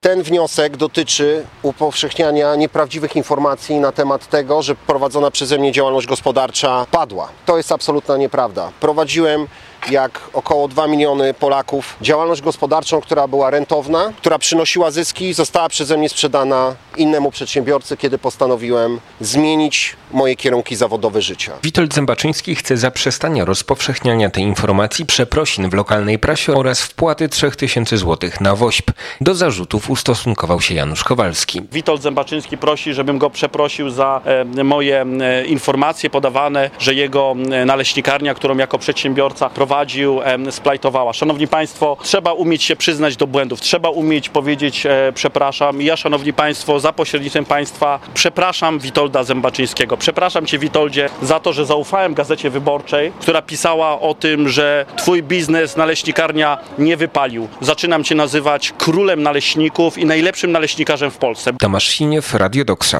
Ten wniosek dotyczy upowszechniania nieprawdziwych informacji na temat tego, że prowadzona przeze mnie działalność gospodarcza padła. To jest absolutna nieprawda. Prowadziłem, jak około 2 miliony Polaków, działalność gospodarczą, która była rentowna, która przynosiła zyski, została przeze mnie sprzedana innemu przedsiębiorcy, kiedy postanowiłem zmienić moje kierunki zawodowe życia. Witold Zębaczyński chce zaprzestania rozpowszechniania tej informacji, przeprosin w lokalnej prasie oraz wpłaty 3000 zł na WOŚP. Do zarzutów ustosunkował się Janusz Kowalski. Witold Zębaczyński prosi, żebym go przeprosił za moje informacje podawane, że jego naleśnikarnia, którą jako przedsiębiorca prowadził, splajtowała. Szanowni Państwo, trzeba umieć się przyznać do błędów, trzeba umieć powiedzieć przepraszam. I ja, Szanowni Państwo, za pośrednictwem Państwa przepraszam Witolda Zębaczyńskiego. Przepraszam Cię, Witoldzie, za to, że zaufałem Gazecie Wyborczej, która pisała o tym, że Twój biznes naleśnikarnia nie wypalił. Zaczynam Cię nazywać królem naleśników i najlepszym naleśnikarzem w Polsce. Tomasz Siniew, Radio Doksa.